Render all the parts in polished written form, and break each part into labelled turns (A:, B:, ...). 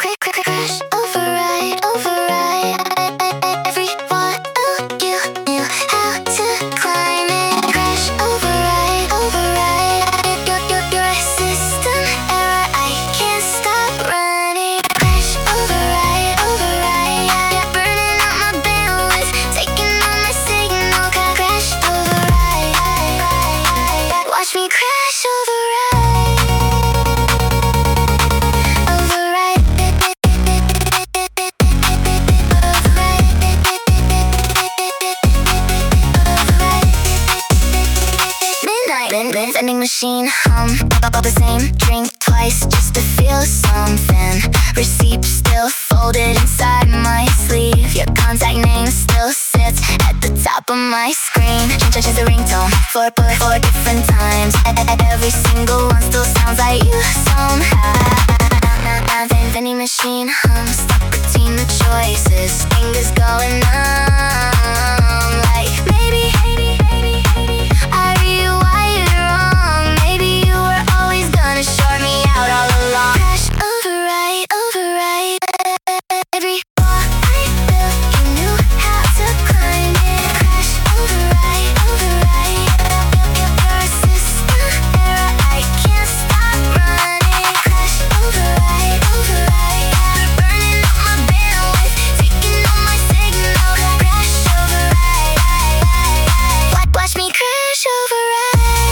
A: Crash, override, override. Everyone you knew how to climb it. Crash, override, override. Your system error, I can't stop running. Crash, override, override. Yeah, burning up my bandwidth, taking all my signal. Crash, override. Watch me crash, override. Vending machine hum about the same drink twice just to feel something. Receipt still folded inside my sleeve. Your contact name still sits at the top of my screen. Change the ringtone four different times. Every single one still sounds like you somehow. Vending machine hum stuck between the choices. Fingers going numb like maybe I rewired wrong. Maybe you were always gonna short me out all along. Crash, override, override. Every wall I built, you knew how to climb it. Crash, override, override. Your system error, I can't stop running. Crash, override, override. Burning up my bandwidth, taking all my signal. Crash, override. Watch me crash, override.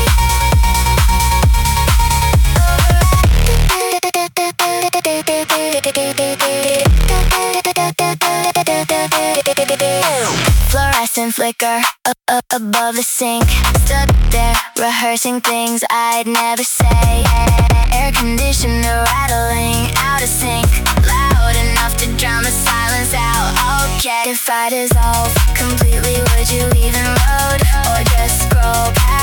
A: Fluorescent flicker above the sink. Stood there rehearsing things I'd never say. Air conditioner rattling out of sync, loud enough to drown the silence out. Okay, if I dissolve completely, would you even load or just scroll past?